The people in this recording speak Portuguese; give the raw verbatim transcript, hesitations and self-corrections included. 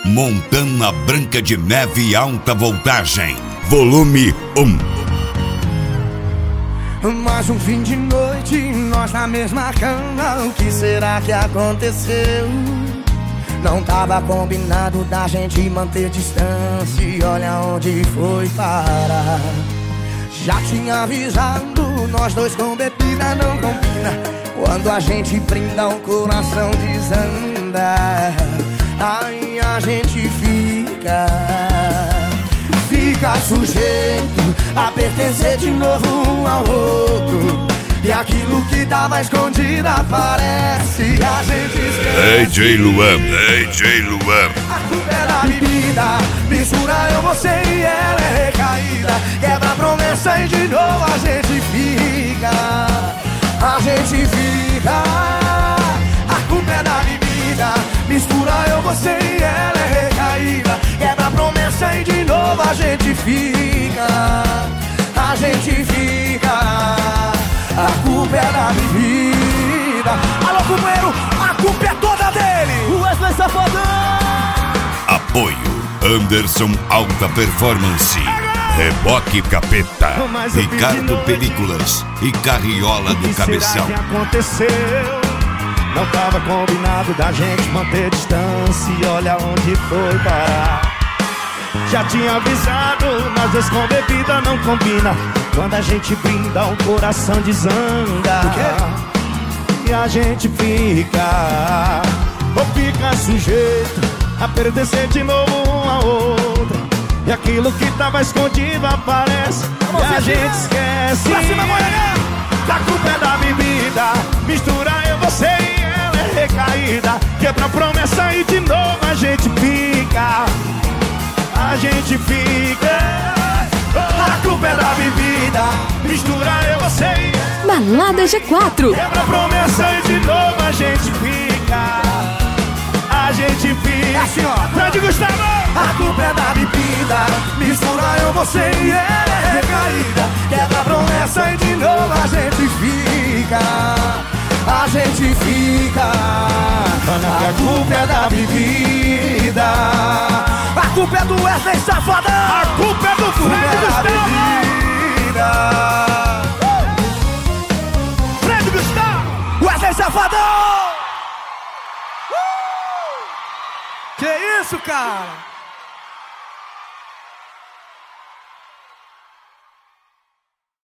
Montana Branca de Neve Alta Voltagem, volume um. Mais um fim de noite, nós na mesma cama. O que será que aconteceu? Não tava combinado da gente manter distância, e olha onde foi parar. Já tinha avisado, nós dois com bebida não combina. Quando a gente brinda o coração desanda. Aí a gente fica Fica sujeito a pertencer de novo um ao outro. E aquilo que tava escondido aparece e a gente esquece. D J Luan, D J Luan. A culpa é da bebida, mistura eu, você e ela é recaída. Quebra a promessa e de novo a gente fica. A gente fica. A culpa é da bebida, mistura eu, você e ela é recaída. Quebra a promessa e de novo a gente fica. A gente fica. A culpa é da bebida. Alô, companheiro, a culpa é toda dele. O Wesley Safadão. Apoio Anderson Alta Performance, Reboque Capeta, Ricardo Películas e Carriola do Cabeção. O que será que aconteceu? Não tava combinado da gente manter distância, e olha onde foi parar. Já tinha avisado, nós dois com bebida não combina. Quando a gente brinda, o coração desanda. E a gente fica, ou fica sujeito a pertencer de novo um ao outro. E aquilo que tava escondido aparece e a gente esquece. Pra cima, a culpa é da bebida, mistura eu, você e ela é recaída. Quebra a promessa e de novo a gente fica. A gente fica. A culpa é da bebida, mistura eu, você e ela. Balada G quatro. Quebra a promessa e de novo a gente fica. A gente fica. Assim, ó, Fred Gustavo. A culpa é da bebida, mistura eu, você e ela é recaída. Quebra a promessa e de novo a gente fica. A gente fica. A culpa é da bebida. A culpa é do Wesley Safadão. A culpa é do Fred Gustavo. uh! Fred Gustavo. Wesley Safadão. Uh! Que isso, cara?